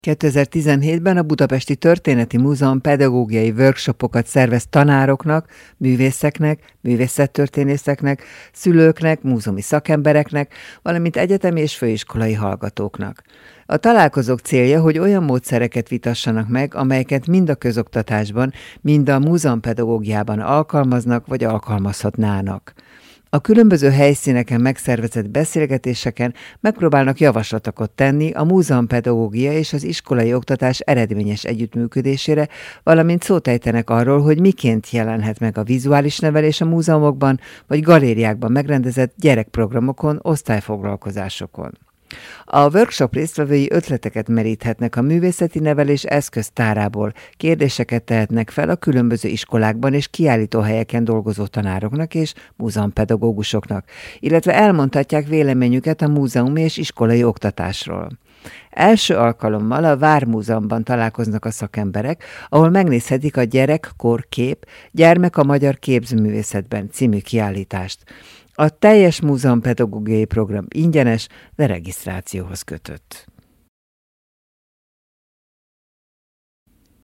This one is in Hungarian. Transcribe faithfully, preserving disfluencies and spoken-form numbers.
kétezer-tizenhétben a Budapesti Történeti Múzeum pedagógiai workshopokat szervez tanároknak, művészeknek, művészettörténészeknek, szülőknek, múzeumi szakembereknek, valamint egyetemi és főiskolai hallgatóknak. A találkozók célja, hogy olyan módszereket vitassanak meg, amelyeket mind a közoktatásban, mind a múzeumpedagógiában alkalmaznak vagy alkalmazhatnának. A különböző helyszíneken megszervezett beszélgetéseken megpróbálnak javaslatokat tenni a múzeumpedagógia és az iskolai oktatás eredményes együttműködésére, valamint szót ejtenek arról, hogy miként jelenhet meg a vizuális nevelés a múzeumokban vagy galériákban megrendezett gyerekprogramokon, osztályfoglalkozásokon. A workshop résztvevői ötleteket meríthetnek a művészeti nevelés eszköztárából, kérdéseket tehetnek fel a különböző iskolákban és kiállítóhelyeken dolgozó tanároknak és múzeumpedagógusoknak, illetve elmondhatják véleményüket a múzeumi és iskolai oktatásról. Első alkalommal a Vármúzeumban találkoznak a szakemberek, ahol megnézhetik a Gyerek-kor-kép, Gyermek a magyar képzőművészetben című kiállítást. A teljes múzeumpedagógiai program ingyenes, de regisztrációhoz kötött.